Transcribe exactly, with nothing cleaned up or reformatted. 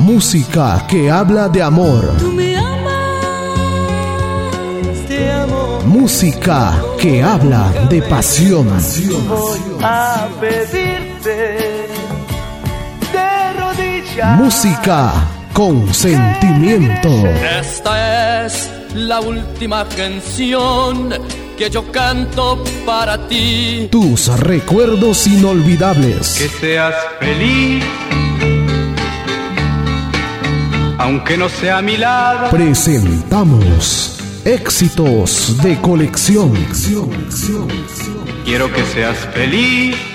música que habla de amor. Tú me amas, te amo. Música que habla de pasión. Voy a pedirte de rodillas. Música con sentimiento. Esta es la última canción que yo canto para ti. Tus recuerdos inolvidables. Que seas feliz, aunque no sea a mi lado. Presentamos éxitos de colección. Quiero que seas feliz,